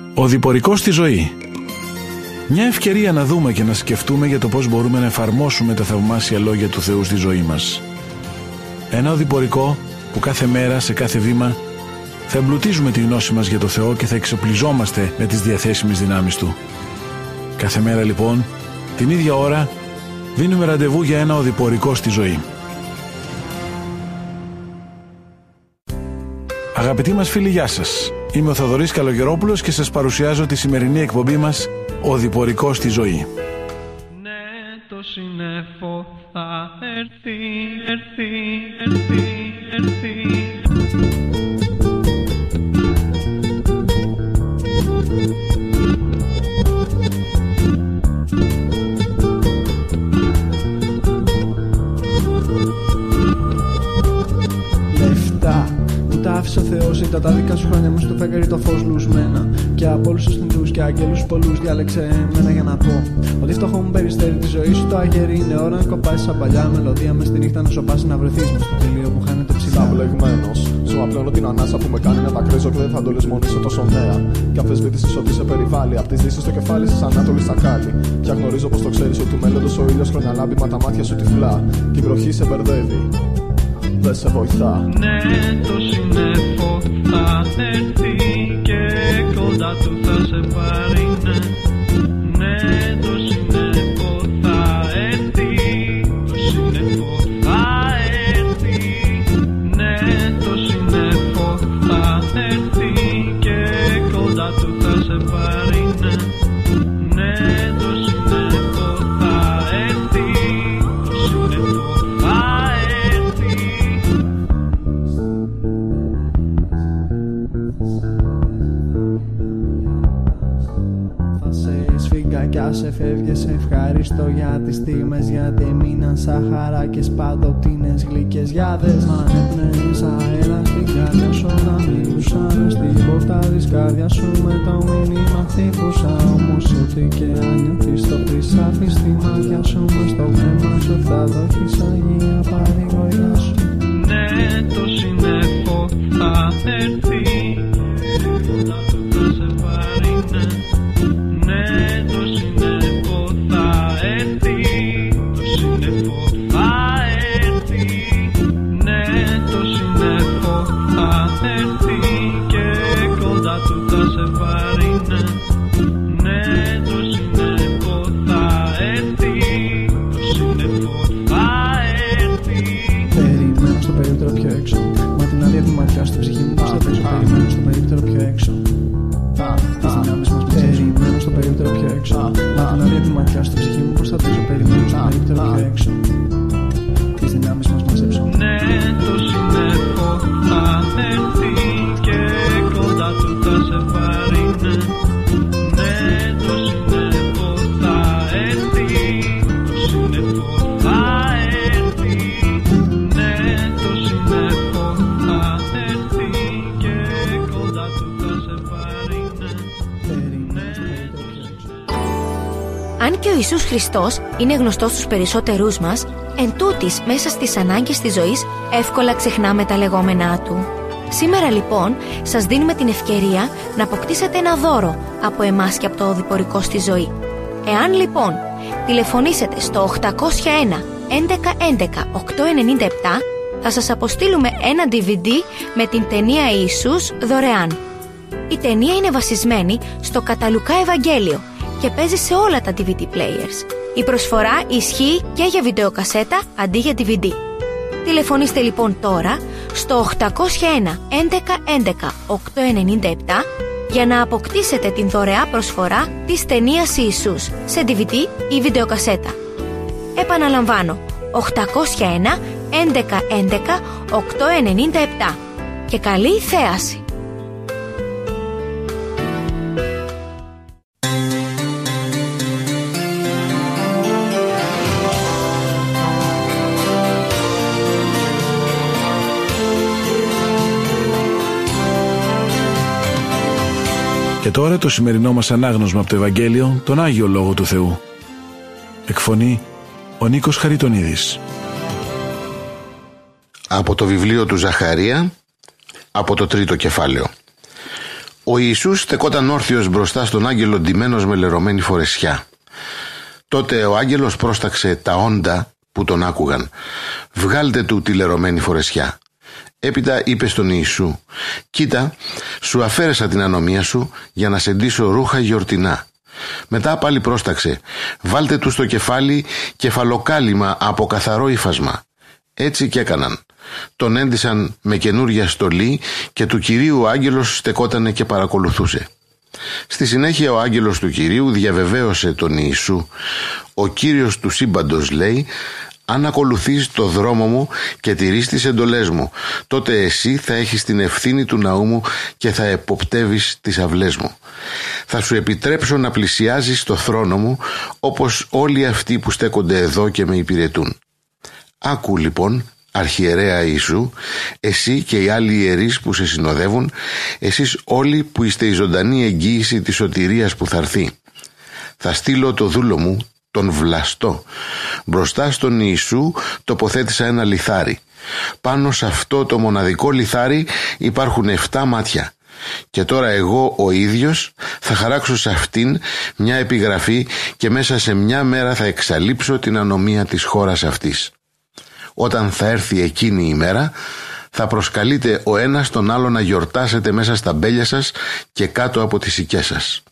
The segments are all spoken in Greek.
Ο διπορικός στη ζωή. Μια ευκαιρία να δούμε και να σκεφτούμε για το πώς μπορούμε να εφαρμόσουμε τα θαυμάσια λόγια του Θεού στη ζωή μας. Ένα οδηπορικό που κάθε μέρα, σε κάθε βήμα, θα εμπλουτίζουμε τη γνώση μας για το Θεό και θα εξοπλιζόμαστε με τις διαθέσιμες δυνάμεις Του. Κάθε μέρα λοιπόν, την ίδια ώρα, δίνουμε ραντεβού για ένα οδηπορικό στη ζωή. Αγαπητοί μας φίλοι, γεια σας. Είμαι ο Θοδωρής Καλογερόπουλος και σας παρουσιάζω τη σημερινή εκπομπή μας «Ο Διπορικός στη ζωή». Ναι, το σύννεφο θα έρθει. Τα άφησε ο Θεός, ήταν τα δικά σου χρόνια μες στο φεγγάρι το φως λουσμένα. Και από όλους τους θνητούς και αγγέλους πολλούς διάλεξε εμένα για να πω ότι φτωχό μου περιστέρι τη ζωή σου το αγέρι είναι ώρα να κοπάσεις σαν παλιά μελωδία μες τη νύχτα να σοπάσεις να βρεθείς μες στο τελείο που χάνεται ψηλά. Αυλεγμένος, σου απλώνω την ανάσα που με κάνει να τα κρίζω και δεν θα το λησμονήσω τόσο νέα. Και αμφισβήτησες ότι σε περιβάλλει, απ' τις δύσεις στο κεφάλι σας ανάτολη σακάλι. Πια γνωρίζω πως το ξέρεις ότι του μέλλοντος ο ήλιος χρόνια λάμπει, μα τα μάτια σου τυφλά. Και η βροχή σε μπερδεύει. Δεν σε βοηθά. Ναι, το σύννεφο θα έρθει και κοντά του θα σε πάρει. Ναι, το σύννεφο θα έρθει. Το σύννεφο θα έρθει. Ναι, το σύννεφο θα έρθει και κοντά του θα σε πάρει. Ναι, το σύννεφο θα έρθει. Το σύννεφο θα έρθει. Κι ας εφεύγες ευχαριστώ για τις στιγμές, γιατί μείναν σαν χαράκες παντοτινές γλυκές γιάδες. Μ' ανέπνεες αέρα στην καρδιά σου όταν μιλούσα στην πόρτα της καρδιάς σου με το μήνυμα χτύπουσα. Όμως ό,τι και αν νιώθεις το χρυσάφι στη μάτια σου μες στο βλέμμα σου θα δώσεις αγία παρηγοριά σου. Ναι, το σύννεφο θα έρθει κοντά του θα σε πάρει. Ναι, το σύννεφο θα έρθει. Το σύννεφο θα έρθει. Ναι, το σύννεφο θα έρθει και κοντά του θα σε πάρει. Ναι, το σύννεφο θα έρθει. Το σύννεφο θα έρθει. Περιμένω στο περίπτερο πιο έξω, μα την άδεια του ματιά στην ψυχή μου προστατεύω. Περιμένω στο περίπτερο πιο έξω. Περιμένω στο περίπτερο πιο έξω. Με την άδεια του ματιά στην ψυχή μου προστατεύω. Περιμένω στο περίπτερο πιο έξω. Τις δυνάμεις μας μαζέψω. Ναι, το σύννεφο θα έρθει και κοντά του θα σε πάρει. Ναι, το σύννεφο θα έρθει. Το σύννεφο θα έρθει. Ναι, το σύννεφο θα έρθει και κοντά του θα σε πάρει. Αν και ο Ιησούς Χριστός είναι γνωστός στους περισσότερούς μας, εν τούτης μέσα στις ανάγκες της ζωής εύκολα ξεχνάμε τα λεγόμενά Του. Σήμερα λοιπόν σας δίνουμε την ευκαιρία να αποκτήσετε ένα δώρο από εμάς και από το Οδηπορικό στη ζωή. Εάν λοιπόν τηλεφωνήσετε στο 801 11 11 897, θα σας αποστείλουμε ένα DVD με την ταινία Ιησούς δωρεάν. Η ταινία είναι βασισμένη στο κατά Λουκά Ευαγγέλιο και παίζει σε όλα τα DVD players. Η προσφορά ισχύει και για βιντεοκασέτα αντί για DVD. Τηλεφωνήστε λοιπόν τώρα στο 801 11 11 897 για να αποκτήσετε την δωρεά προσφορά της ταινίας Ιησούς σε DVD ή βιντεοκασέτα. Επαναλαμβάνω, 801 11 11 897 και καλή θέαση! Και τώρα το σημερινό μας ανάγνωσμα από το Ευαγγέλιο, τον Άγιο Λόγο του Θεού. Εκφωνεί ο Νίκος Χαριτονίδης. Από το βιβλίο του Ζαχαρία, από το 3ο κεφάλαιο. Ο Ιησούς στεκόταν όρθιος μπροστά στον άγγελο ντυμένος με λερωμένη φορεσιά. Τότε ο άγγελος πρόσταξε τα όντα που τον άκουγαν. «Βγάλτε του τη λερωμένη φορεσιά». Έπειτα είπε στον Ιησού: «Κοίτα, σου αφαίρεσα την ανομία σου για να σε ντύσω ρούχα γιορτινά». Μετά πάλι πρόσταξε: «Βάλτε του στο κεφάλι κεφαλοκάλυμα από καθαρό ύφασμα». Έτσι κι έκαναν. Τον έντυσαν με καινούρια στολή και του Κυρίου ο άγγελος στεκότανε και παρακολουθούσε. Στη συνέχεια ο άγγελος του Κυρίου διαβεβαίωσε τον Ιησού: «Ο Κύριος του σύμπαντος λέει, αν ακολουθείς το δρόμο μου και τηρείς τις εντολές μου, τότε εσύ θα έχεις την ευθύνη του ναού μου και θα εποπτεύεις τις αυλές μου. Θα σου επιτρέψω να πλησιάζεις το θρόνο μου όπως όλοι αυτοί που στέκονται εδώ και με υπηρετούν». Άκου λοιπόν, αρχιερέα Ιησού, εσύ και οι άλλοι ιερείς που σε συνοδεύουν, εσείς όλοι που είστε η ζωντανή εγγύηση της σωτηρίας που θα έρθει. Θα στείλω το δούλο μου, τον βλαστό. Μπροστά στον Ιησού τοποθέτησα ένα λιθάρι. Πάνω σε αυτό το μοναδικό λιθάρι υπάρχουν 7 μάτια. Και τώρα εγώ ο ίδιος θα χαράξω σε αυτήν μια επιγραφή και μέσα σε μια μέρα θα εξαλείψω την ανομία της χώρας αυτής. Όταν θα έρθει εκείνη η μέρα, θα προσκαλείτε ο ένας τον άλλο να γιορτάσετε μέσα στα μπέλια σας και κάτω από τις οικές σας.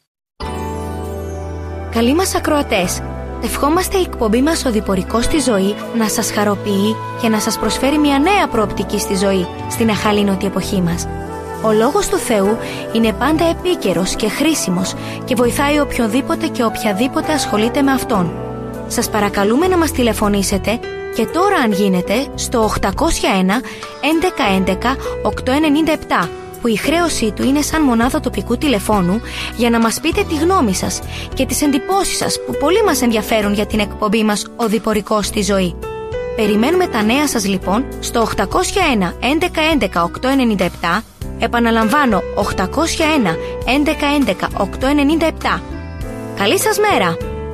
Καλοί μας ακροατές, ευχόμαστε η εκπομπή μας «Ο Διπορικός στη ζωή» να σας χαροποιεί και να σας προσφέρει μια νέα προοπτική στη ζωή στην αχαλήνωτη εποχή μας. Ο Λόγος του Θεού είναι πάντα επίκαιρος και χρήσιμος και βοηθάει οποιονδήποτε και οποιαδήποτε ασχολείται με αυτόν. Σας παρακαλούμε να μας τηλεφωνήσετε και τώρα αν γίνεται στο 801 1111 897 που η χρέωσή του είναι σαν μονάδα τοπικού τηλεφώνου για να μας πείτε τη γνώμη σας και τις εντυπώσεις σας που πολύ μας ενδιαφέρουν για την εκπομπή μας «Ο Διπορικός στη ζωή». Περιμένουμε τα νέα σας λοιπόν στο 801 1111 897, επαναλαμβάνω 801 1111 897. Καλή σας μέρα!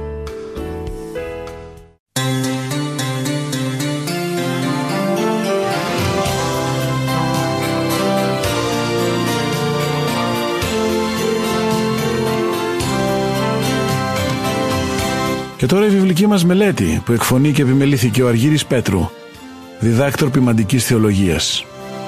Και τώρα η βιβλική μας μελέτη που εκφωνεί και επιμελήθηκε ο Αργύρης Πέτρου, διδάκτορ ποιμαντικής θεολογίας.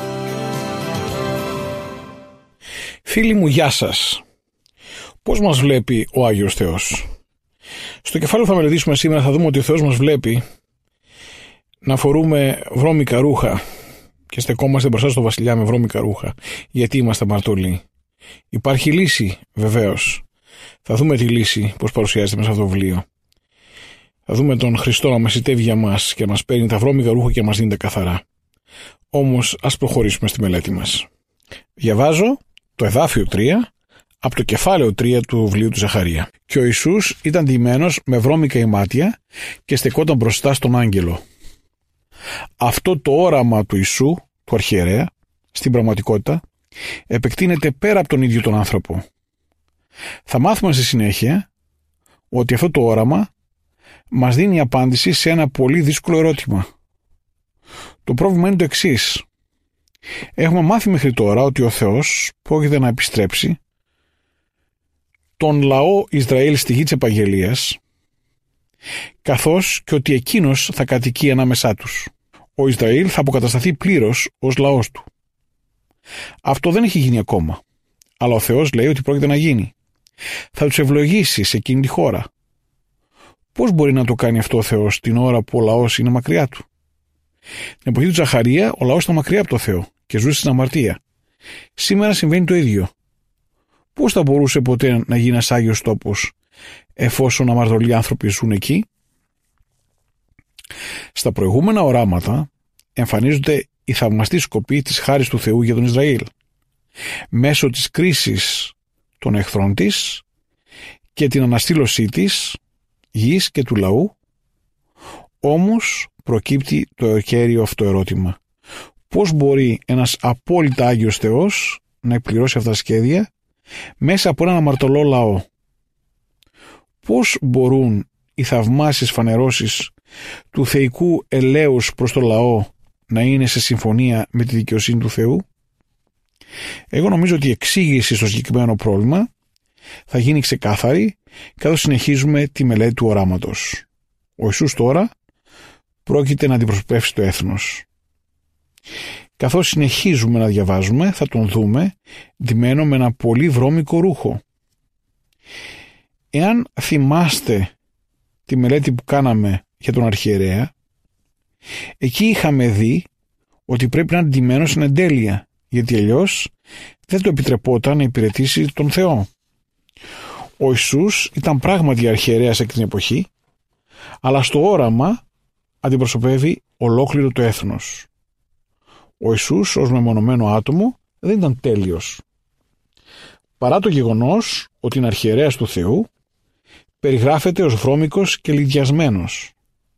Φίλοι μου, γεια σας. Πώς μας βλέπει ο Άγιος Θεός? Στο κεφάλαιο που θα μελετήσουμε σήμερα θα δούμε ότι ο Θεός μας βλέπει να φορούμε βρώμικα ρούχα και στεκόμαστε μπροστά στο βασιλιά με βρώμικα ρούχα. Γιατί είμαστε αμαρτωλοί? Υπάρχει λύση, βεβαίως. Θα δούμε τη λύση πώς παρουσιάζεται μέσα σε αυτό το βιβλίο. Θα δούμε τον Χριστό να μεσητεύει για μας και να μας παίρνει τα βρώμικα ρούχα και να μας δίνει τα καθαρά. Όμως ας προχωρήσουμε στη μελέτη μας. Διαβάζω το εδάφιο 3 από το κεφάλαιο 3 του βιβλίου του Ζαχαρία. «Και ο Ιησούς ήταν ντυμένος με βρώμικα ημάτια και στεκόταν μπροστά στον άγγελο». Αυτό το όραμα του Ιησού, του αρχιερέα, στην πραγματικότητα, επεκτείνεται πέρα από τον ίδιο τον άνθρωπο. Θα μάθουμε στη συνέχεια ότι αυτό το όραμα μας δίνει απάντηση σε ένα πολύ δύσκολο ερώτημα. Το πρόβλημα είναι το εξής. Έχουμε μάθει μέχρι τώρα ότι ο Θεός πρόκειται να επιστρέψει τον λαό Ισραήλ στη γη της επαγγελίας, καθώς και ότι εκείνος θα κατοικεί ανάμεσά τους. Ο Ισραήλ θα αποκατασταθεί πλήρως ως λαός του. Αυτό δεν έχει γίνει ακόμα, αλλά ο Θεός λέει ότι πρόκειται να γίνει. Θα τους ευλογήσει σε εκείνη τη χώρα. Πώς μπορεί να το κάνει αυτό ο Θεός την ώρα που ο λαός είναι μακριά του? Την εποχή του Ζαχαρία ο λαός ήταν μακριά από το Θεό και ζούσε στην αμαρτία. Σήμερα συμβαίνει το ίδιο. Πώς θα μπορούσε ποτέ να γίνει ένας Άγιος τόπος εφόσον αμαρτωλοί άνθρωποι ζουν εκεί? Στα προηγούμενα οράματα εμφανίζονται οι θαυμαστοί σκοποί της χάρης του Θεού για τον Ισραήλ μέσω της κρίσης των εχθρών της και την αναστήλωσή της, γης και του λαού. Όμως προκύπτει το κέριο αυτό ερώτημα. Πώς μπορεί ένας απόλυτα Άγιος Θεός να εκπληρώσει αυτά τα σχέδια μέσα από έναν αμαρτωλό λαό? Πώς μπορούν οι θαυμάσιες φανερώσεις του θεϊκού ελέους προς το λαό να είναι σε συμφωνία με τη δικαιοσύνη του Θεού? Εγώ νομίζω ότι η εξήγηση στο συγκεκριμένο πρόβλημα θα γίνει ξεκάθαρη καθώς συνεχίζουμε τη μελέτη του οράματος. Ο Ιησούς τώρα πρόκειται να αντιπροσωπεύσει το έθνος. Καθώς συνεχίζουμε να διαβάζουμε, θα τον δούμε ντυμένο με ένα πολύ βρώμικο ρούχο. Εάν θυμάστε τη μελέτη που κάναμε για τον αρχιερέα, εκεί είχαμε δει ότι πρέπει να είναι ντυμένος εν εντέλεια, γιατί αλλιώς δεν το επιτρεπόταν να υπηρετήσει τον Θεό. Ο Ιησούς ήταν πράγματι αρχιερέας εκείνη την εποχή, αλλά στο όραμα αντιπροσωπεύει ολόκληρο το έθνος. Ο Ιησούς ως μεμονωμένο άτομο δεν ήταν τέλειος. Παρά το γεγονός ότι είναι αρχιερέας του Θεού, περιγράφεται ως βρώμικος και λυδιασμένος.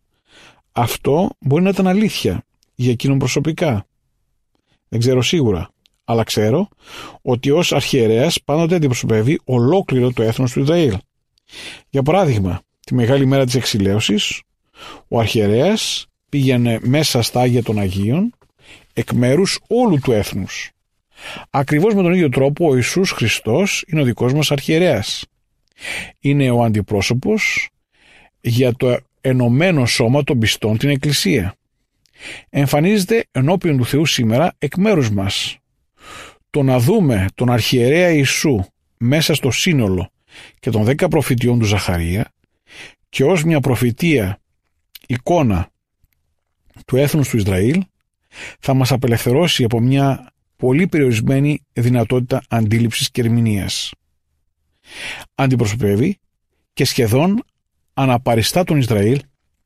Αυτό μπορεί να ήταν αλήθεια για εκείνον προσωπικά. Δεν ξέρω σίγουρα, αλλά ξέρω ότι ως αρχιερέας πάντοτε αντιπροσωπεύει ολόκληρο το έθνος του Ισραήλ. Για παράδειγμα, τη μεγάλη μέρα της εξηλαίωσης, ο αρχιερέας πήγαινε μέσα στα Άγια των Αγίων εκ μέρους όλου του έθνους. Ακριβώς με τον ίδιο τρόπο ο Ιησούς Χριστός είναι ο δικός μας αρχιερέας. Είναι ο αντιπρόσωπος για το ενωμένο σώμα των πιστών, την Εκκλησία. Εμφανίζεται ενώπιον του Θεού σήμερα εκ μέρους μας. Το να δούμε τον αρχιερέα Ιησού μέσα στο σύνολο και των 10 προφητιών του Ζαχαρία και ως μια προφητεία εικόνα του έθνους του Ισραήλ θα μας απελευθερώσει από μια πολύ περιορισμένη δυνατότητα αντίληψης και ερμηνείας. Αντιπροσωπεύει και σχεδόν αναπαριστά τον Ισραήλ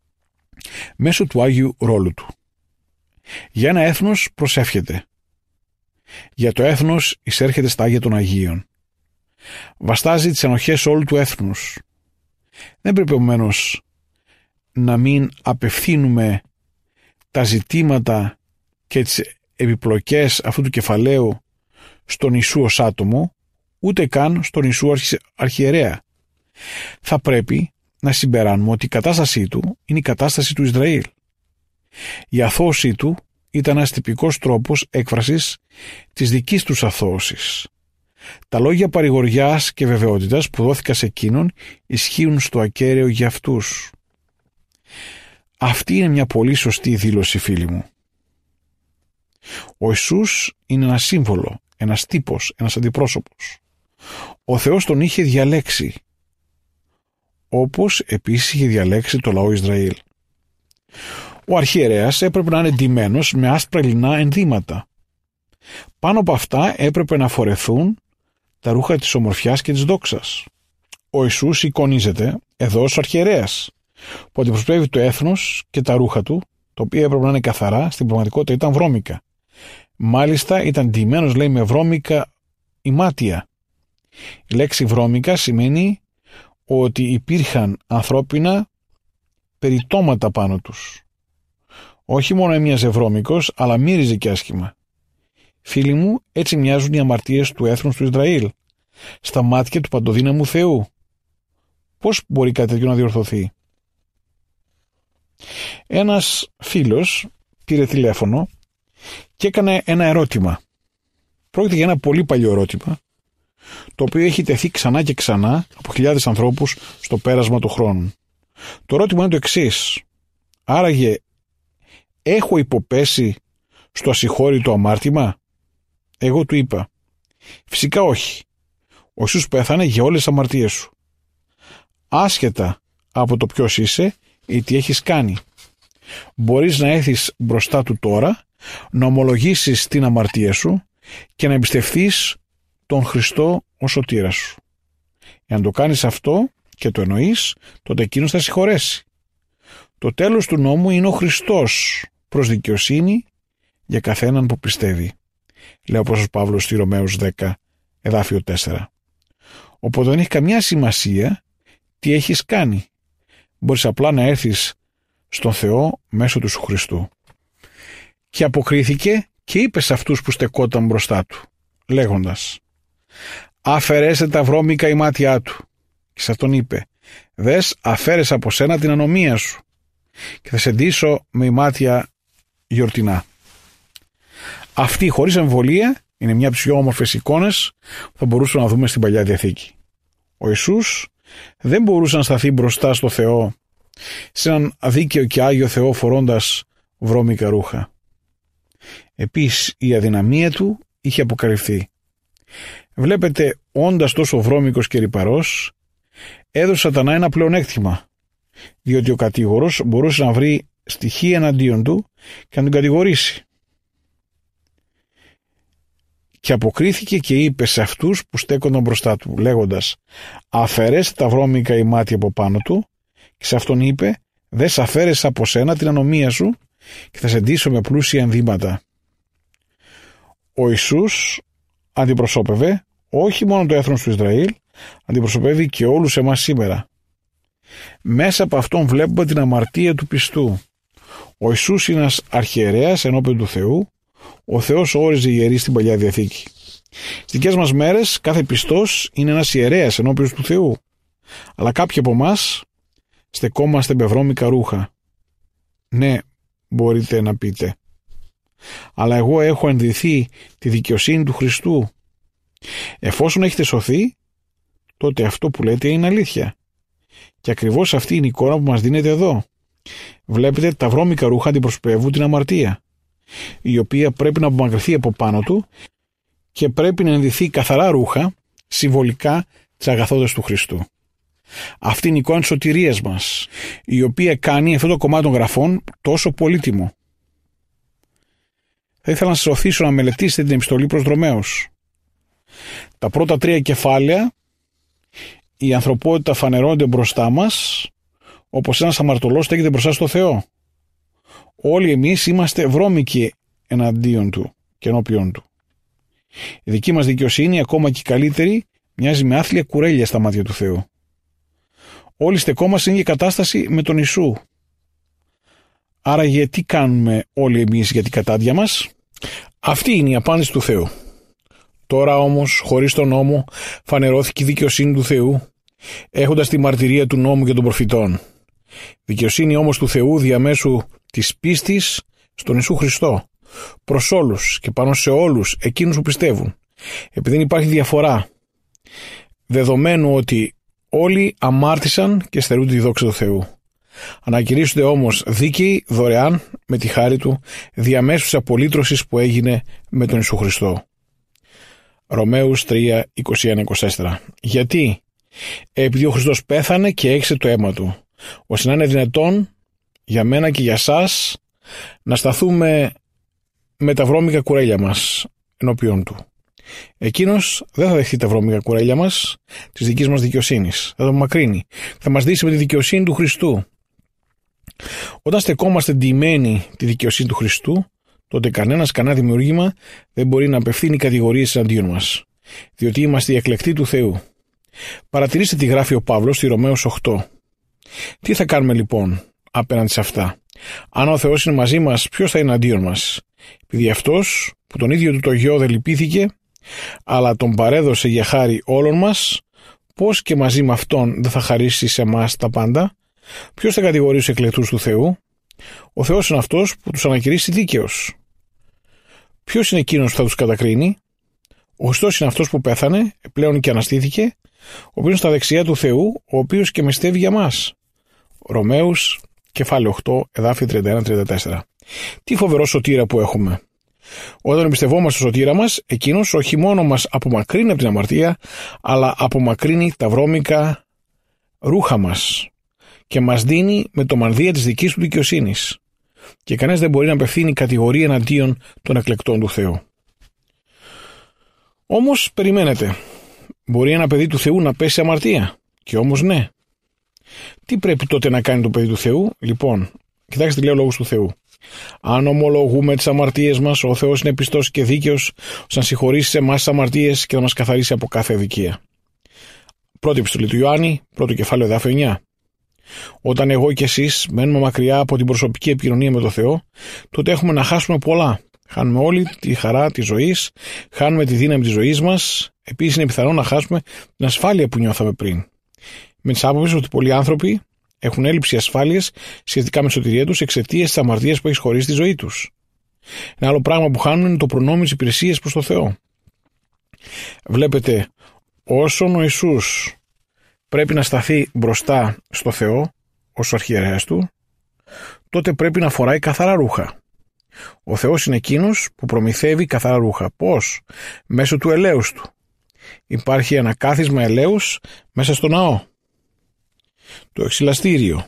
μέσω του Άγιου ρόλου του. Για ένα έθνος προσεύχεται. Για το έθνος εισέρχεται στα Άγια των Αγίων. Βαστάζει τις ενοχές όλου του έθνους. Δεν πρέπει επομένως να μην απευθύνουμε τα ζητήματα και τις επιπλοκές αυτού του κεφαλαίου στον Ιησού ως άτομο, ούτε καν στον Ιησού αρχιερέα. Θα πρέπει να συμπεράνουμε ότι η κατάστασή του είναι η κατάσταση του Ισραήλ. Η αθώωσή του ήταν ένας τυπικός τρόπος έκφρασης της δικής τους αθώωσης. Τα λόγια παρηγοριάς και βεβαιότητας που δόθηκαν σε εκείνον ισχύουν στο ακέραιο για αυτούς. Αυτή είναι μια πολύ σωστή δήλωση, φίλοι μου. Ο Ιησούς είναι ένα σύμβολο, ένας τύπος, ένας αντιπρόσωπος. Ο Θεός τον είχε διαλέξει, όπως επίσης είχε διαλέξει το λαό Ισραήλ. Ο αρχιερέας έπρεπε να είναι ντυμένος με άσπρα λινά ενδύματα. Πάνω από αυτά έπρεπε να φορεθούν τα ρούχα της ομορφιάς και της δόξας. Ο Ιησούς εικονίζεται εδώ ως αρχιερέας, που αντιπροσωπεύει το έθνος και τα ρούχα του, τα οποία έπρεπε να είναι καθαρά, στην πραγματικότητα ήταν βρώμικα. Μάλιστα ήταν ντυμένος, λέει, με βρώμικα ημάτια. Η λέξη βρώμικα σημαίνει ότι υπήρχαν ανθρώπινα περιτώματα πάνω τους. Όχι μόνο έμοιαζε βρώμικος, αλλά μύριζε και άσχημα. Φίλοι μου, έτσι μοιάζουν οι αμαρτίες του έθνους του Ισραήλ, στα μάτια του παντοδύναμου Θεού. Πώς μπορεί κάτι τέτοιο να διορθωθεί? Ένας φίλος πήρε τηλέφωνο και έκανε ένα ερώτημα. Πρόκειται για ένα πολύ παλιό ερώτημα, το οποίο έχει τεθεί ξανά και ξανά από χιλιάδες ανθρώπους στο πέρασμα του χρόνου. Το ερώτημα είναι το εξής: άραγε έχω υποπέσει στο ασυγχώρητο αμάρτημα? Εγώ του είπα: φυσικά όχι. Ο Ιησούς πέθανε για όλες τις αμαρτίες σου, άσχετα από το ποιος είσαι ή τι έχεις κάνει. Μπορείς να έρθεις μπροστά του τώρα, να ομολογήσεις την αμαρτία σου και να εμπιστευθείς τον Χριστό ως σωτήρα σου. Εάν το κάνεις αυτό και το εννοείς, τότε εκείνος θα συγχωρέσει. Το τέλος του νόμου είναι ο Χριστός προς δικαιοσύνη για καθέναν που πιστεύει, λέει ο Απόστολος Παύλος στη Ρωμαίους 10, εδάφιο 4. Οπότε δεν έχει καμιά σημασία τι έχεις κάνει. Μπορείς απλά να έρθεις στον Θεό μέσω του Χριστού. Και αποκρίθηκε και είπε σε αυτούς που στεκόταν μπροστά του, λέγοντας: αφαιρέστε τα βρώμικα ημάτια του. Και σε αυτόν είπε: δες, αφαίρεσα από σένα την ανομία σου και θα σε ντύσω με ημάτια γιορτινά. Αυτοί χωρίς εμβολία Είναι μια από τις πιο όμορφες εικόνες που θα μπορούσαμε να δούμε στην Παλιά Διαθήκη. Ο Ιησούς δεν μπορούσε να σταθεί μπροστά στο Θεό, σε έναν αδίκαιο και Άγιο Θεό, φορώντας βρώμικα ρούχα. Επίσης η αδυναμία του είχε αποκαλυφθεί. Βλέπετε, όντας τόσο βρώμικος και ρυπαρός, έδωσε Σατανά ένα πλεονέκτημα, διότι ο κατήγορος μπορούσε να βρει στοιχεία εναντίον του και να τον κατηγορήσει. Και αποκρίθηκε και είπε σε αυτούς που στέκονταν μπροστά του, λέγοντας: «Αφαιρέστε τα βρώμικα ημάτια από πάνω του», και σε αυτόν είπε: «Δες αφαίρεσα από σένα την ανομία σου και θα σε ντύσω με πλούσια ενδύματα». Ο Ιησούς αντιπροσώπευε όχι μόνο το έθνος του Ισραήλ, αντιπροσωπεύει και όλους εμάς σήμερα. Μέσα από αυτόν βλέπουμε την αμαρτία του πιστού. Ο Ιησούς είναι ένας αρχιερέας ενώπιον του Θεού. Ο Θεός όριζε ιερεί στην Παλιά Διαθήκη. Στις δικές μας μέρες κάθε πιστός είναι ένας ιερέας ενώπιον του Θεού. Αλλά κάποιοι από εμάς στεκόμαστε με βρώμικα ρούχα. Ναι, μπορείτε να πείτε. Αλλά εγώ έχω ενδυθεί τη δικαιοσύνη του Χριστού. Εφόσον έχετε σωθεί, τότε αυτό που λέτε είναι αλήθεια. Και ακριβώς αυτή είναι η εικόνα που μας δίνεται εδώ. Βλέπετε, τα βρώμικα ρούχα αντιπροσωπεύουν την αμαρτία, η οποία πρέπει να απομακρυνθεί από πάνω του και πρέπει να ενδυθεί καθαρά ρούχα, συμβολικά τις αγαθότητες του Χριστού. Αυτή είναι η εικόνα της σωτηρίας μας, η οποία κάνει αυτό το κομμάτι των γραφών τόσο πολύτιμο. Θα ήθελα να σας οθήσω να μελετήσετε την επιστολή προς Ρωμαίους. Τα πρώτα 3 κεφάλαια, η ανθρωπότητα φανερώνεται μπροστά μας, όπως ένας αμαρτωλός στέκεται μπροστά στο Θεό. Όλοι εμείς είμαστε βρώμικοι εναντίον του και ενώπιον του. Η δική μας δικαιοσύνη, ακόμα και καλύτερη, μοιάζει με άθλια κουρέλια στα μάτια του Θεού. Όλοι στεκόμαστε στην ίδια κατάσταση με τον Ιησού. Άρα γιατί κάνουμε όλοι εμείς για την κατάδια μας? Αυτή είναι η απάντηση του Θεού. Τώρα όμως, χωρίς τον νόμο, φανερώθηκε η δικαιοσύνη του Θεού, έχοντας τη μαρτυρία του νόμου και των προφητών. Δικαιοσύνη όμως του Θεού διαμέσου της πίστης στον Ιησού Χριστό, προς όλους και πάνω σε όλους εκείνους που πιστεύουν. Επειδή δεν υπάρχει διαφορά, δεδομένου ότι όλοι αμάρτησαν και στερούνται τη δόξα του Θεού. Ανακηρύσσονται όμως δίκαιοι δωρεάν με τη χάρη του διαμέσου της απολύτρωσης που έγινε με τον Ιησού Χριστό. Ρωμαίους 3, 21-24. Γιατί? Επειδή ο Χριστός πέθανε και έχισε το αίμα του, ώστε να είναι δυνατόν για μένα και για σας να σταθούμε με τα βρώμικα κουρέλια μας ενώπιον του. Εκείνος δεν θα δεχτεί τα βρώμικα κουρέλια μας της δικής μας δικαιοσύνης. Θα το μακρύνει. Θα μας δείσει με τη δικαιοσύνη του Χριστού. Όταν στεκόμαστε ντυμένοι τη δικαιοσύνη του Χριστού, τότε κανένα δημιουργήμα δεν μπορεί να απευθύνει κατηγορίες εναντίον μας, διότι είμαστε οι εκλεκτοί του Θεού. Παρατηρήστε τι γράφει ο Παύλος στη Ρωμαίους 8. Τι θα κάνουμε λοιπόν απέναντι σε αυτά? Αν ο Θεός είναι μαζί μας, ποιος θα είναι εναντίον μας? Επειδή αυτός που τον ίδιο του το γιο δεν λυπήθηκε, αλλά τον παρέδωσε για χάρη όλων μας, πώς και μαζί με αυτόν δεν θα χαρίσει σε εμάς τα πάντα? Ποιος θα κατηγορήσει τους εκλεκτούς του Θεού? Ο Θεός είναι αυτός που τους ανακηρύσσει δίκαιος. Ποιος είναι εκείνος που θα τους κατακρίνει? Ο Χριστός είναι αυτός που πέθανε, πλέον και αναστήθηκε, ο οποίος είναι στα δεξιά του Θεού, ο οποίος και μεστεύει για μας. Ρωμαίους, κεφάλαιο 8, εδάφη 31-34. Τι φοβερό σωτήρα που έχουμε. Όταν εμπιστευόμαστε στο σωτήρα μας, εκείνος όχι μόνο μας απομακρύνει από την αμαρτία, αλλά απομακρύνει τα βρώμικα ρούχα μας και μας δίνει με το μανδύα της δικής του δικαιοσύνης. Και κανένας δεν μπορεί να απευθύνει κατηγορία εναντίον των εκλεκτών του Θεού. Όμως περιμένετε, μπορεί ένα παιδί του Θεού να πέσει σε αμαρτία? Και όμως ναι. Τι πρέπει τότε να κάνει το παιδί του Θεού? Λοιπόν, κοιτάξτε τι λέει ο Λόγος του Θεού. Αν ομολογούμε τις αμαρτίες μας, ο Θεός είναι πιστός και δίκαιος, ώστε να συγχωρήσει σε εμάς τις αμαρτίες και να μας καθαρίσει από κάθε αδικία. Πρώτη επιστολή του Ιωάννη, πρώτο κεφάλαιο, εδάφιο 9. Όταν εγώ και εσείς μένουμε μακριά από την προσωπική επικοινωνία με τον Θεό, τότε έχουμε να χάσουμε πολλά. Χάνουμε όλη τη χαρά της ζωής, χάνουμε τη δύναμη της ζωής μας. Επίσης, είναι πιθανό να χάσουμε την ασφάλεια που νιώθαμε πριν. Με τις άποψεις ότι πολλοί άνθρωποι έχουν έλλειψη ασφάλειας σχετικά με τη σωτηρία τους εξαιτίας της αμαρτίας που έχει χωρίσει τη ζωή τους. Ένα άλλο πράγμα που χάνουν είναι το προνόμιο της υπηρεσίας προς τον Θεό. Βλέπετε, όσον ο Ιησούς πρέπει να σταθεί μπροστά στο Θεό ως αρχιερέας του, τότε πρέπει να φοράει καθαρά ρούχα. Ο Θεός είναι εκείνος που προμηθεύει καθαρά ρούχα. Πώς? Μέσω του ελέους του. Υπάρχει ένα κάθισμα ελέους μέσα στο ναό, το εξηλαστήριο.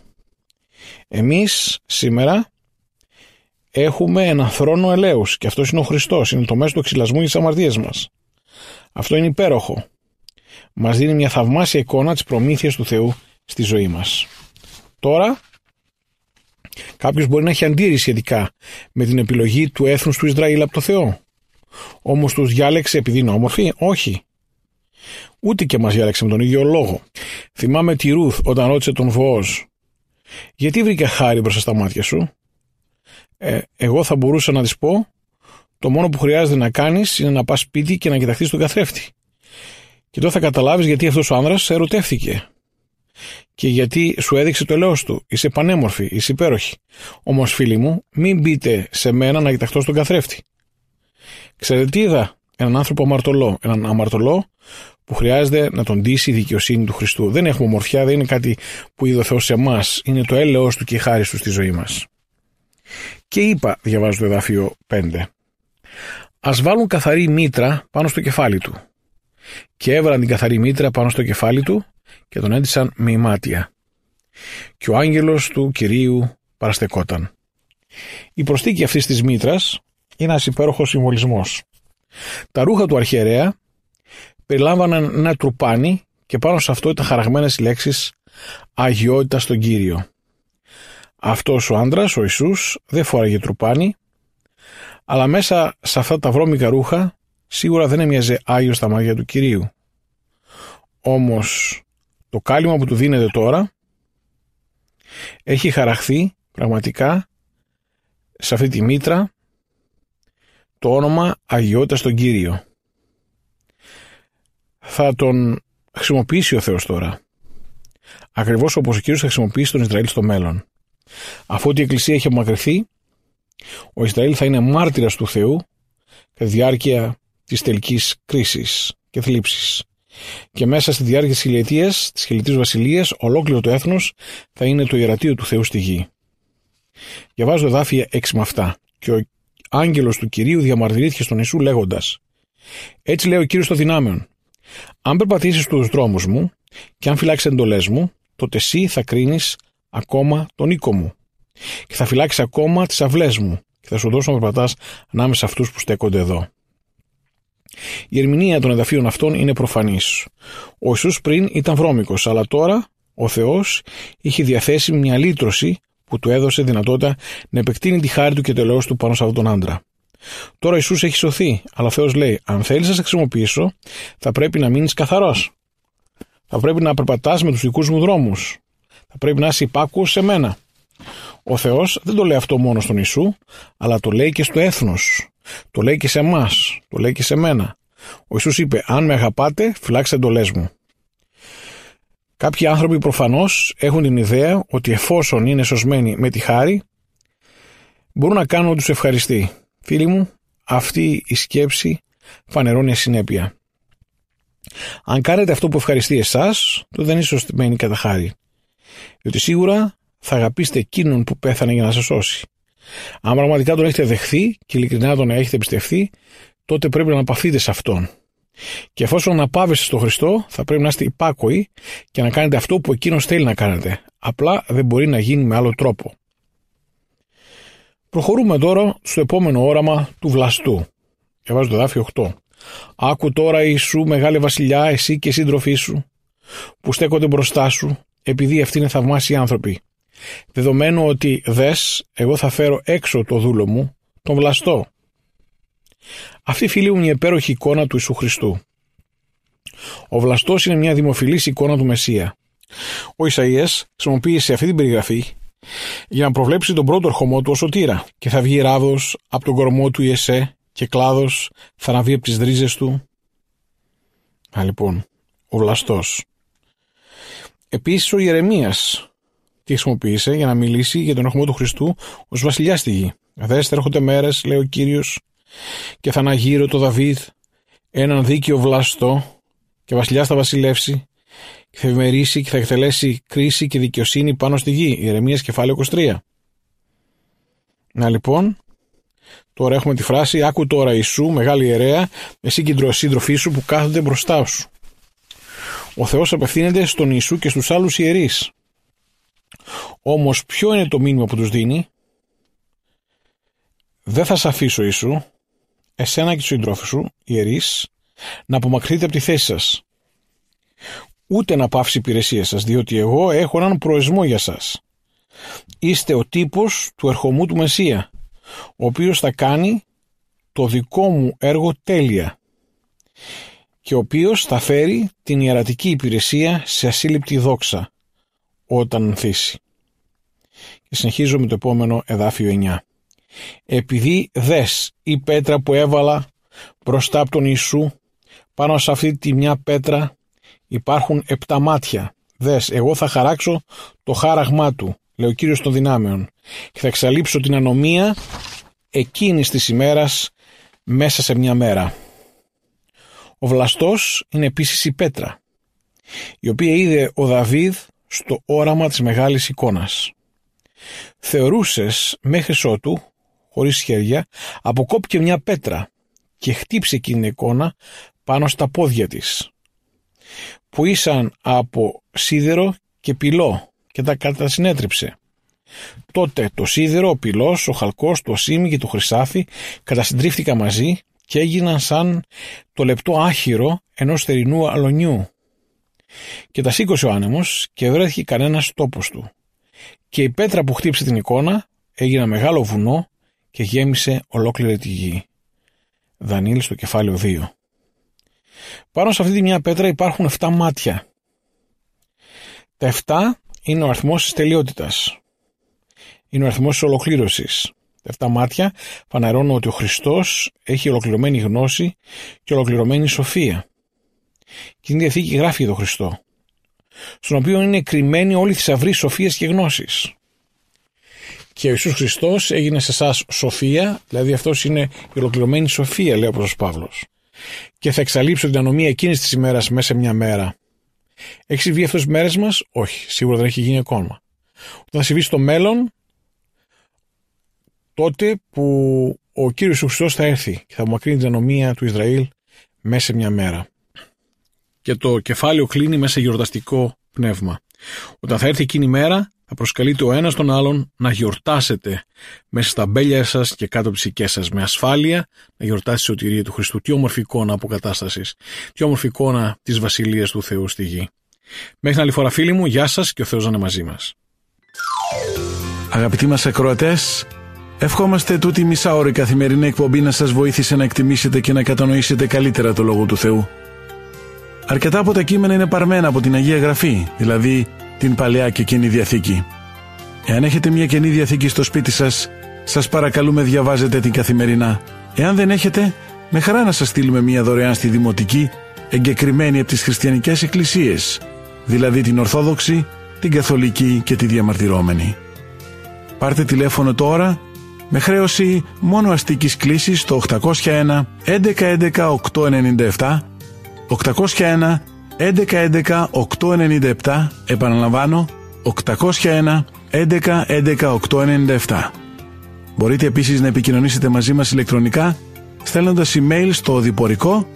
Εμείς σήμερα έχουμε ένα θρόνο ελέους και αυτός είναι ο Χριστός, είναι το μέσο του εξηλασμού για τις αμαρτίες μας. Αυτό είναι υπέροχο. Μας δίνει μια θαυμάσια εικόνα της προμήθειας του Θεού στη ζωή μας. Τώρα, κάποιος μπορεί να έχει αντίρρηση σχετικά με την επιλογή του έθνους του Ισραήλ από το Θεό. Όμως τους διάλεξε επειδή είναι όμορφοι? Όχι. Ούτε και μας διάλεξε με τον ίδιο λόγο. Θυμάμαι τη Ρούθ όταν ρώτησε τον Βοόζ, γιατί βρήκε χάρη μπροστά στα μάτια σου? Εγώ θα μπορούσα να της πω, το μόνο που χρειάζεται να κάνεις είναι να πας σπίτι και να κοιταχτείς τον καθρέφτη. Και τότε θα καταλάβεις γιατί αυτός ο άνδρας σε ερωτεύτηκε. Και γιατί σου έδειξε το ελαιός του. Είσαι πανέμορφη, είσαι υπέροχη. Όμως, φίλοι μου, μην μπείτε σε μένα να κοιταχτώ στον καθρέφτη. Ξέρετε τι είδα? Έναν άνθρωπο αμαρτωλό. Έναν αμαρτωλό που χρειάζεται να τον ντύσει η δικαιοσύνη του Χριστού. Δεν έχουμε ομορφιά, δεν είναι κάτι που είδε ο Θεός σε εμάς. Είναι το έλεος του και η χάρις του στη ζωή μας. Και είπα, διαβάζω το εδάφιο 5, ας βάλουν καθαρή μήτρα πάνω στο κεφάλι του. Και έβαλαν την καθαρή μήτρα πάνω στο κεφάλι του και τον έντυσαν με ημάτια. Και ο άγγελος του Κυρίου παραστεκόταν. Η προστίκη αυτής της μήτρας είναι ένας υπέροχος συμβολισμός. Τα ρούχα του αρχιερέα περιλάμβαναν ένα τρουπάνι και πάνω σε αυτό ήταν χαραγμένες οι λέξεις «Αγιότητα στον Κύριο». Αυτός ο άντρας, ο Ιησούς, δεν φόραγε τρουπάνι, αλλά μέσα σε αυτά τα βρώμικα ρούχα σίγουρα δεν έμοιαζε Άγιος στα μάτια του Κυρίου. Όμως το κάλυμα που του δίνεται τώρα έχει χαραχθεί πραγματικά σε αυτή τη μήτρα το όνομα Αγιότητα στον Κύριο. Θα τον χρησιμοποιήσει ο Θεός τώρα, ακριβώς όπως ο Κύριος θα χρησιμοποιήσει τον Ισραήλ στο μέλλον. Αφού η Εκκλησία έχει απομακρυνθεί, ο Ισραήλ θα είναι μάρτυρας του Θεού κατά τη διάρκεια της τελικής κρίσης και θλίψης. Και μέσα στη διάρκεια της χιλιετίας, της χιλιετής βασιλείας, ολόκληρο το έθνος θα είναι το ιερατείο του Θεού στη γη. Διαβάζω εδάφια 6 με αυτά. Και ο άγγελος του Κυρίου διαμαρτυρήθηκε στον Ιησού λέγοντας, έτσι λέει ο Κύριος των δυνάμεων, αν περπατήσεις στους δρόμους μου και αν φυλάξεις εντολές μου, τότε εσύ θα κρίνεις ακόμα τον οίκο μου και θα φυλάξεις ακόμα τις αυλές μου και θα σου δώσω να περπατάς ανάμεσα σε αυτούς που στέκονται εδώ. Η ερμηνεία των εδαφίων αυτών είναι προφανής. Ο Ιησούς πριν ήταν βρώμικος, αλλά τώρα ο Θεός είχε διαθέσει μια λύτρωση που του έδωσε δυνατότητα να επεκτείνει τη χάρη του και το ελαιός του πάνω σε αυτόν τον άντρα. Τώρα ο Ιησούς έχει σωθεί, αλλά ο Θεός λέει: αν θέλεις να σε χρησιμοποιήσω, θα πρέπει να μείνεις καθαρός. Θα πρέπει να περπατάς με τους δικούς μου δρόμους. Θα πρέπει να είσαι υπάκουος σε μένα. Ο Θεός δεν το λέει αυτό μόνο στον Ιησού, αλλά το λέει και στο έθνος. Το λέει και σε εμάς. Το λέει και σε μένα. Ο Ιησούς είπε: αν με αγαπάτε, φυλάξτε εντολές μου. Κάποιοι άνθρωποι προφανώς έχουν την ιδέα ότι εφόσον είναι σωσμένοι με τη χάρη, μπορούν να κάνουν ό,τι τους ευχαριστεί. Φίλοι μου, αυτή η σκέψη φανερώνει ασυνέπεια. Αν κάνετε αυτό που ευχαριστεί εσάς, τότε δεν είστε σωσμένοι κατά χάρη. Διότι σίγουρα θα αγαπήσετε εκείνον που πέθανε για να σας σώσει. Αν πραγματικά τον έχετε δεχθεί και ειλικρινά τον έχετε πιστευτεί, τότε πρέπει να αναπαυθείτε σε αυτόν. Και εφόσον αναπαύεστε στον Χριστό, θα πρέπει να είστε υπάκοοι και να κάνετε αυτό που εκείνος θέλει να κάνετε. Απλά δεν μπορεί να γίνει με άλλο τρόπο. Προχωρούμε τώρα στο επόμενο όραμα του βλαστού. Διαβάζω το εδάφιο 8. Άκου τώρα, Ιησού, μεγάλε βασιλιά, εσύ και οι σύντροφοί σου, που στέκονται μπροστά σου, επειδή αυτοί είναι θαυμάσιοι άνθρωποι. Δεδομένου ότι δες, εγώ θα φέρω έξω το δούλο μου, τον βλαστό. Αυτή, φίλοι μου, είναι η υπέροχη εικόνα του Ιησού Χριστού. Ο βλαστός είναι μια δημοφιλής εικόνα του Μεσσία. Ο Ισαΐας χρησιμοποίησε αυτή την περιγραφή για να προβλέψει τον πρώτο ερχομό του ως σωτήρα. Και θα βγει ράβδος από τον κορμό του Ιεσέ και κλάδος θα αναβεί από τις ρίζες του. Λοιπόν, ο βλαστός. Επίσης ο Ιερεμίας τη χρησιμοποίησε για να μιλήσει για τον ερχομό του Χριστού ως βασιλιά στη γη. Δέστε, έρχονται μέρες, λέει ο Κύριος, και θα αναγείρω το Δαβίδ έναν δίκαιο βλάστο και βασιλιάς θα βασιλεύσει και θα ευημερήσει και θα εκτελέσει κρίση και δικαιοσύνη πάνω στη γη. Ιερεμίας κεφάλαιο 23. Να λοιπόν, τώρα έχουμε τη φράση «Άκου τώρα Ιησού, μεγάλη ιερέα, εσύ και οι σύντροφοί σου που κάθονται μπροστά σου». Ο Θεός απευθύνεται στον Ιησού και στους άλλους ιερείς. Όμως ποιο είναι το μήνυμα που τους δίνει? «Δεν θα σ' αφήσω Ιησού, εσένα και τους συντρόφους σου, ιερείς, να απομακρύνετε από τη θέση σας, ούτε να πάυσει η υπηρεσία σας, διότι εγώ έχω έναν προορισμό για σας. Είστε ο τύπος του ερχομού του Μεσσία, ο οποίος θα κάνει το δικό μου έργο τέλεια και ο οποίος θα φέρει την ιερατική υπηρεσία σε ασύλληπτη δόξα όταν ανθίσει». Και συνεχίζω με το επόμενο εδάφιο 9. «Επειδή δες η πέτρα που έβαλα μπροστά από τον Ιησού, πάνω σε αυτή τη μια πέτρα υπάρχουν 7 μάτια. Δες, εγώ θα χαράξω το χάραγμά του, λέει ο Κύριος των δυνάμεων, και θα εξαλείψω την ανομία εκείνης της ημέρας μέσα σε μια μέρα». Ο βλαστός είναι επίσης η πέτρα, η οποία είδε ο Δαβίδ στο όραμα της μεγάλης εικόνας. Θεωρούσες μέχρι ότου, χωρίς χέρια, αποκόπηκε μια πέτρα και χτύψε εκείνη την εικόνα πάνω στα πόδια της, που ήσαν από σίδερο και πυλό, και τα κατασυνέτριψε. Τότε το σίδερο, ο πυλός, ο χαλκός, το ασίμι και το χρυσάφι κατασυντρίφθηκαν μαζί και έγιναν σαν το λεπτό άχυρο ενός θερινού αλωνιού. Και τα σήκωσε ο άνεμος και βρέθηκε κανένας τόπος του. Και η πέτρα που χτύψε την εικόνα έγινε μεγάλο βουνό και γέμισε ολόκληρη τη γη. Δανιήλ στο κεφάλαιο 2. Πάνω σε αυτή τη μια πέτρα υπάρχουν 7 μάτια. Τα 7 είναι ο αριθμός της τελειότητας. Είναι ο αριθμός της ολοκλήρωσης. Τα 7 μάτια φανερώνουν ότι ο Χριστός έχει ολοκληρωμένη γνώση και ολοκληρωμένη σοφία. Και η Διαθήκη γράφει για τον Χριστό, στον οποίο είναι κρυμμένη όλη η θησαυρή σοφίας και γνώσης. Και ο Ιησούς Χριστός έγινε σε εσάς σοφία, δηλαδή αυτός είναι η ολοκληρωμένη σοφία, λέει ο Απόστολος Παύλος. Και θα εξαλείψω την ανομία εκείνης της ημέρας μέσα σε μια μέρα. Έχει συμβεί αυτές τις μέρες μας? Όχι, σίγουρα δεν έχει γίνει ακόμα. Όταν θα συμβεί στο μέλλον, τότε που ο Κύριος Χριστός θα έρθει και θα απομακρύνει την ανομία του Ισραήλ μέσα σε μια μέρα. Και το κεφάλαιο κλείνει μέσα σε γιορταστικό πνεύμα. Όταν θα έρθει εκείνη η μέρα, θα προσκαλείτε ο ένας τον άλλον να γιορτάσετε μέσα στα μπέλια σας και κάτω από τις οικές σας, με ασφάλεια να γιορτάσει τη σωτηρία του Χριστού. Τι όμορφη εικόνα αποκατάστασης, τι όμορφη εικόνα της Βασιλείας του Θεού στη γη. Μέχρι την άλλη φορά, φίλοι μου, γεια σας και ο Θεός να είναι μαζί μας. Αγαπητοί μας ακροατές, ευχόμαστε τούτη η μισάωρη καθημερινή εκπομπή να σας βοήθησε να εκτιμήσετε και να κατανοήσετε καλύτερα το Λόγο του Θεού. Αρκετά από τα κείμενα είναι παρμένα από την Αγία Γραφή, δηλαδή την Παλαιά και Καινή Διαθήκη. Εάν έχετε μια Καινή Διαθήκη στο σπίτι σας, σας παρακαλούμε διαβάζετε την καθημερινά. Εάν δεν έχετε, με χαρά να σας στείλουμε μια δωρεάν στη Δημοτική, εγκεκριμένη από τις χριστιανικές εκκλησίες, δηλαδή την Ορθόδοξη, την Καθολική και τη Διαμαρτυρόμενη. Πάρτε τηλέφωνο τώρα, με χρέωση μόνο αστικής κλήσης στο 801 1111 897, 801 1111 897, επαναλαμβάνω 801 1111 897. Μπορείτε επίσης να επικοινωνήσετε μαζί μας ηλεκτρονικά στέλνοντας email στο οδηπορικό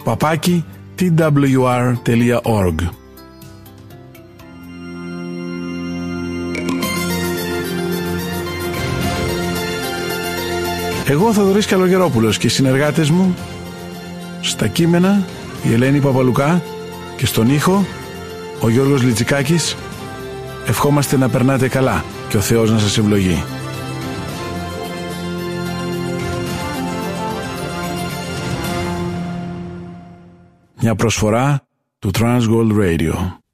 @twr.org. Εγώ ο Θοδωρής Καλογερόπουλος και οι συνεργάτες μου στα κείμενα η Ελένη Παπαλουκά και στον ήχο ο Γιώργος Λιτσικάκης, ευχόμαστε να περνάτε καλά και ο Θεός να σας ευλογεί. Μια προσφορά του Transworld Radio.